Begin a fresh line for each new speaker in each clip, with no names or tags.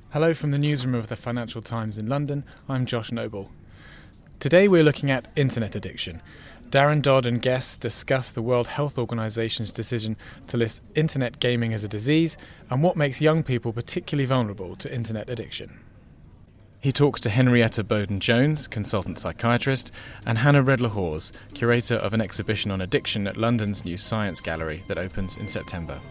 Hello from the newsroom of the Financial Times in London. I'm Josh Noble. Today we're looking at internet addiction. Darren Dodd and guests discuss the World Health Organization's decision to list internet gaming as a disease and what makes young people particularly vulnerable to internet addiction. He talks to Henrietta Bowden-Jones, consultant psychiatrist, and Hannah Redler-Hawes, curator of an exhibition on addiction at London's new Science Gallery that opens in September.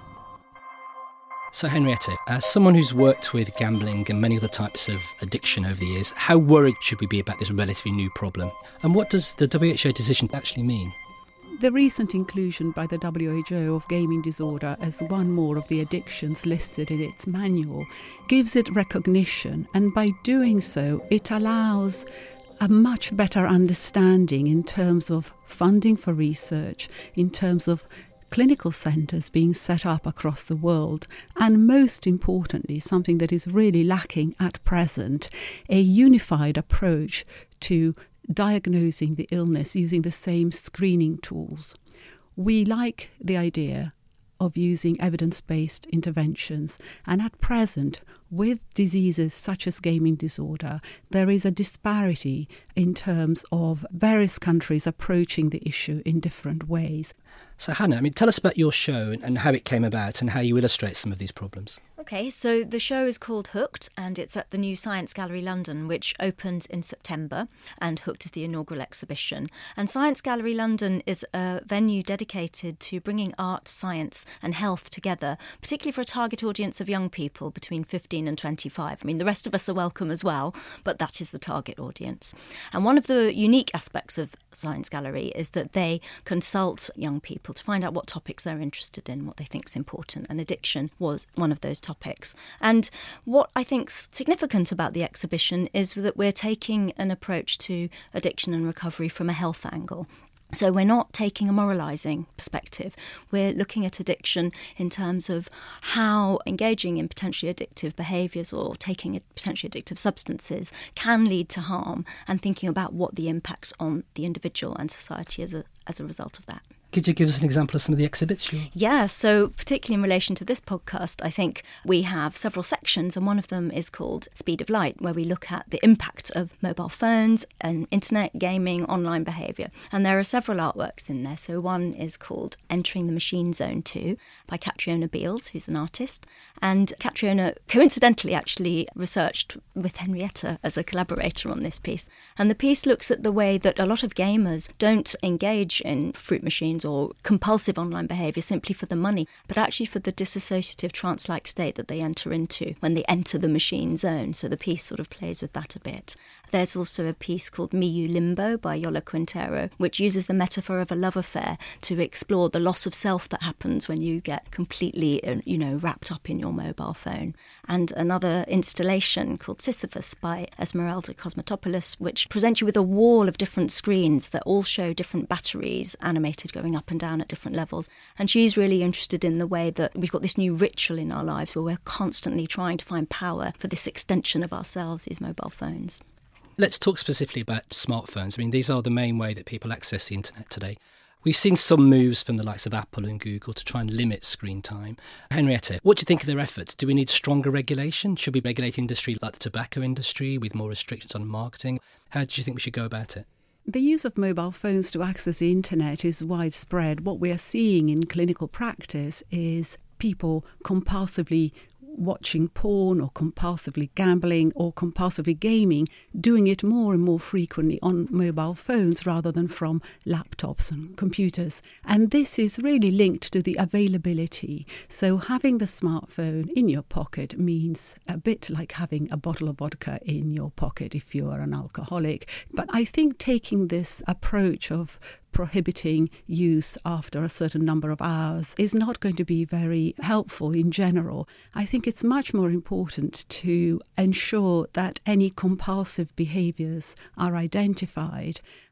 So Henrietta, as someone who's worked with gambling and many other types of addiction over the years, how worried should we be about this relatively new problem? And what does the WHO decision actually mean?
The recent inclusion by the WHO of gaming disorder as one more of the addictions listed in its manual gives it recognition, and by doing so it allows a much better understanding in terms of funding for research, in terms of clinical centres being set up across the world, and most importantly, something that is really lacking at present, a unified approach to diagnosing the illness using the same screening tools. We like the idea of using evidence-based interventions, and at present, with diseases such as gaming disorder, there is a disparity in terms of various countries approaching the issue in different ways.
So Hannah, tell us about your show and how it came about and how you illustrate some of these problems.
Okay, so the show is called Hooked, and it's at the new Science Gallery London, which opens in September, and Hooked is the inaugural exhibition. And Science Gallery London is a venue dedicated to bringing art, science and health together, particularly for a target audience of young people between 15 and 25. The rest of us are welcome as well, but that is the target audience. And one of the unique aspects of Science Gallery is that they consult young people to find out what topics they're interested in, what they think is important, and addiction was one of those topics. And what I think's significant about the exhibition is that we're taking an approach to addiction and recovery from a health angle. So we're not taking a moralising perspective. We're looking at addiction in terms of how engaging in potentially addictive behaviours or taking potentially addictive substances can lead to harm, and thinking about what the impacts on the individual and society as a result of that.
Could you give us an example of some of the exhibits?
Yeah, so particularly in relation to this podcast, I think we have several sections, and one of them is called Speed of Light, where we look at the impact of mobile phones and internet, gaming, online behaviour. And there are several artworks in there. So one is called Entering the Machine Zone 2 by Catriona Beals, who's an artist. And Catriona coincidentally actually researched with Henrietta as a collaborator on this piece. And the piece looks at the way that a lot of gamers don't engage in fruit machines or compulsive online behaviour simply for the money, but actually for the dissociative trance-like state that they enter into when they enter the machine zone. So the piece sort of plays with that a bit. There's also a piece called Miyu Limbo by Yola Quintero, which uses the metaphor of a love affair to explore the loss of self that happens when you get completely, wrapped up in your mobile phone. And another installation called Sisyphus by Esmeralda Cosmatopoulos, which presents you with a wall of different screens that all show different batteries animated going up and down at different levels. And she's really interested in the way that we've got this new ritual in our lives where we're constantly trying to find power for this extension of ourselves, these mobile phones.
Let's talk specifically about smartphones. These are the main way that people access the internet today. We've seen some moves from the likes of Apple and Google to try and limit screen time. Henrietta, what do you think of their efforts? Do we need stronger regulation? Should we regulate industry like the tobacco industry with more restrictions on marketing? How do you think we should go about it?
The use of mobile phones to access the internet is widespread. What we are seeing in clinical practice is people compulsively watching porn or compulsively gambling or compulsively gaming, doing it more and more frequently on mobile phones rather than from laptops and computers. And this is really linked to the availability. So having the smartphone in your pocket means a bit like having a bottle of vodka in your pocket if you are an alcoholic. But I think taking this approach of prohibiting use after a certain number of hours is not going to be very helpful in general. I think it's much more important to ensure that any compulsive behaviours are identified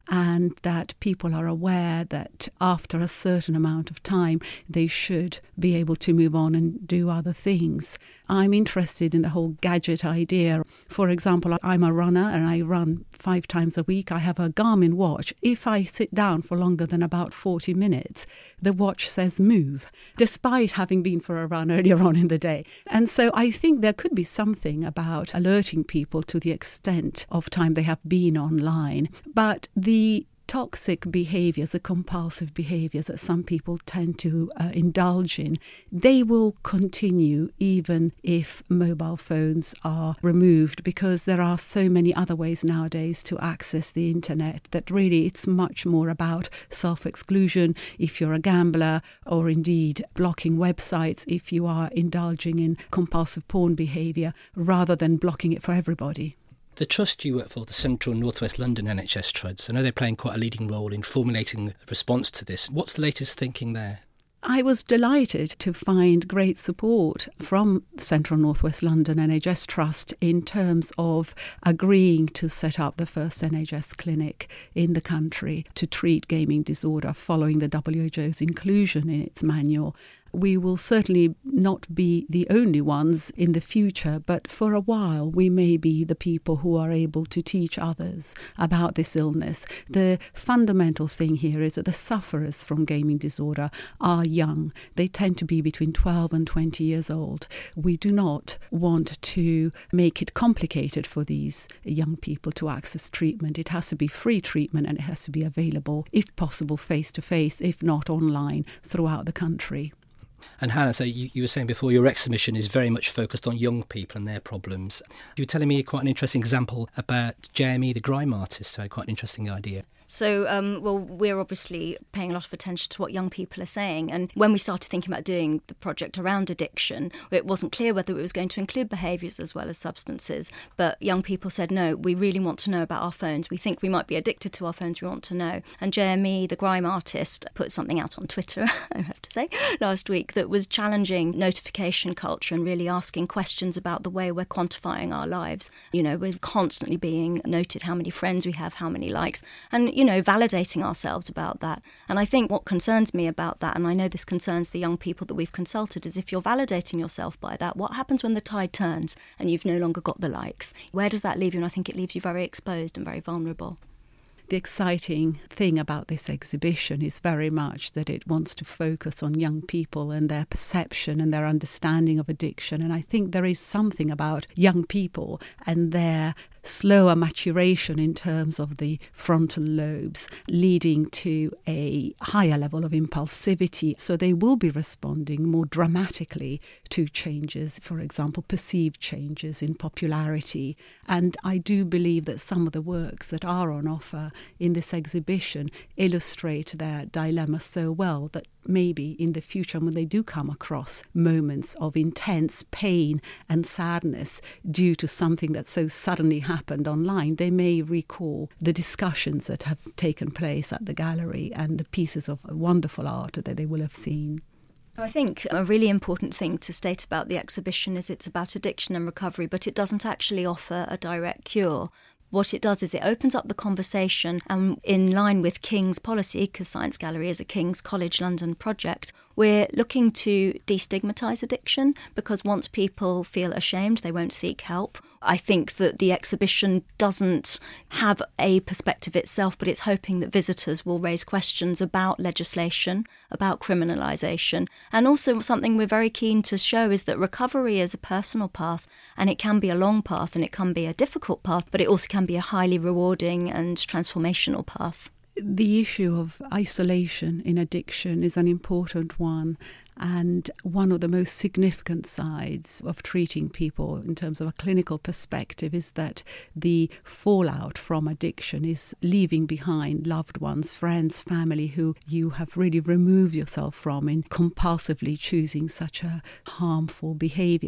and that people are aware that after a certain amount of time they should be able to move on and do other things. I'm interested in the whole gadget idea. For example, I'm a runner and I run 5 times a week. I have a Garmin watch. If I sit down for longer than about 40 minutes, the watch says move, despite having been for a run earlier on in the day. And so I think there could be something about alerting people to the extent of time they have been online. But the toxic behaviours, the compulsive behaviours that some people tend to indulge in, they will continue even if mobile phones are removed, because there are so many other ways nowadays to access the internet that really it's much more about self-exclusion if you're a gambler, or indeed blocking websites if you are indulging in compulsive porn behaviour, rather than blocking it for everybody.
The trust you work for, the Central and North West London NHS Trusts, I know they're playing quite a leading role in formulating a response to this. What's the latest thinking there?
I was delighted to find great support from Central North West London NHS Trust in terms of agreeing to set up the first NHS clinic in the country to treat gaming disorder following the WHO's inclusion in its manual. We will certainly not be the only ones in the future, but for a while we may be the people who are able to teach others about this illness. The fundamental thing here is that the sufferers from gaming disorder are young. They tend to be between 12 and 20 years old. We do not want to make it complicated for these young people to access treatment. It has to be free treatment, and it has to be available, if possible, face-to-face, if not online, throughout the country.
And Hannah, so you were saying before your exhibition is very much focused on young people and their problems. You were telling me quite an interesting example about Jeremy, the grime artist, so quite an interesting idea.
So, we're obviously paying a lot of attention to what young people are saying. And when we started thinking about doing the project around addiction, it wasn't clear whether it was going to include behaviours as well as substances. But young people said, no, we really want to know about our phones. We think we might be addicted to our phones. We want to know. And Jeremy, the grime artist, put something out on Twitter, I have to say, last week that was challenging notification culture and really asking questions about the way we're quantifying our lives. You know, we're constantly being noted how many friends we have, how many likes, and validating ourselves about that. And I think what concerns me about that, and I know this concerns the young people that we've consulted, is if you're validating yourself by that, what happens when the tide turns and you've no longer got the likes? Where does that leave you? And I think it leaves you very exposed and very vulnerable.
The exciting thing about this exhibition is very much that it wants to focus on young people and their perception and their understanding of addiction. And I think there is something about young people and their slower maturation in terms of the frontal lobes, leading to a higher level of impulsivity. So they will be responding more dramatically to changes, for example, perceived changes in popularity. And I do believe that some of the works that are on offer in this exhibition illustrate their dilemma so well that maybe in the future, when they do come across moments of intense pain and sadness due to something that so suddenly happened online, they may recall the discussions that have taken place at the gallery and the pieces of wonderful art that they will have seen.
I think a really important thing to state about the exhibition is it's about addiction and recovery, but it doesn't actually offer a direct cure. What it does is it opens up the conversation, and in line with King's policy, because Science Gallery is a King's College London project, we're looking to destigmatise addiction, because once people feel ashamed, they won't seek help. I think that the exhibition doesn't have a perspective itself, but it's hoping that visitors will raise questions about legislation, about criminalisation. And also something we're very keen to show is that recovery is a personal path, and it can be a long path and it can be a difficult path, but it also can be a highly rewarding and transformational path.
The issue of isolation in addiction is an important one, and one of the most significant sides of treating people in terms of a clinical perspective is that the fallout from addiction is leaving behind loved ones, friends, family who you have really removed yourself from in compulsively choosing such a harmful behaviour.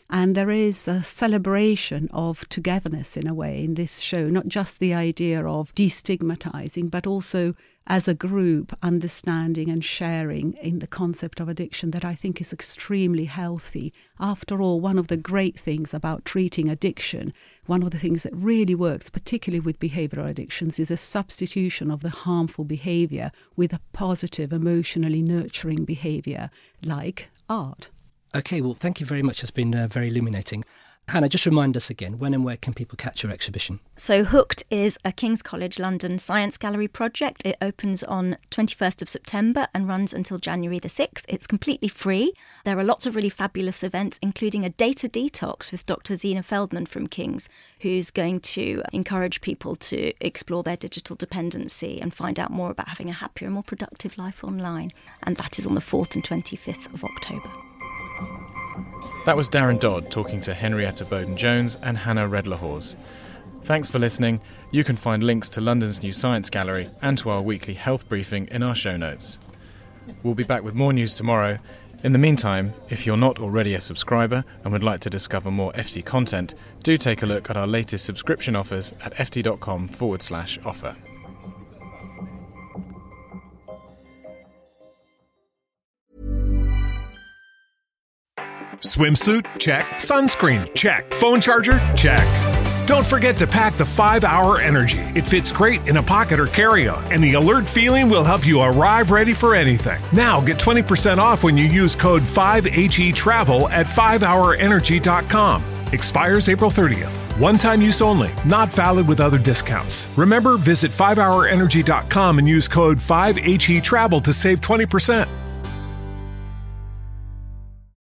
And there is a celebration of togetherness in a way in this show, not just the idea of destigmatizing, but also as a group understanding and sharing in the concept of addiction that I think is extremely healthy. After all, one of the great things about treating addiction, one of the things that really works, particularly with behavioural addictions, is a substitution of the harmful behaviour with a positive, emotionally nurturing behaviour like art.
OK, well, thank you very much. It's been very illuminating. Hannah, just remind us again, when and where can people catch your exhibition?
So Hooked is a King's College London Science Gallery project. It opens on 21st of September and runs until January the 6th. It's completely free. There are lots of really fabulous events, including a data detox with Dr. Zena Feldman from King's, who's going to encourage people to explore their digital dependency and find out more about having a happier and more productive life online. And that is on the 4th and 25th of October.
That was Darren Dodd talking to Henrietta Bowden-Jones and Hannah Redler-Hawes. Thanks for listening. You can find links to London's new Science Gallery and to our weekly health briefing in our show notes. We'll be back with more news tomorrow. In the meantime, if you're not already a subscriber and would like to discover more FT content, do take a look at our latest subscription offers at ft.com/offer.
Swimsuit? Check. Sunscreen? Check. Phone charger? Check. Don't forget to pack the 5-Hour Energy. It fits great in a pocket or carry-on, and the alert feeling will help you arrive ready for anything. Now get 20% off when you use code 5HETRAVEL at 5hourenergy.com. Expires April 30th. One-time use only. Not valid with other discounts. Remember, visit 5hourenergy.com and use code 5HETRAVEL to save 20%.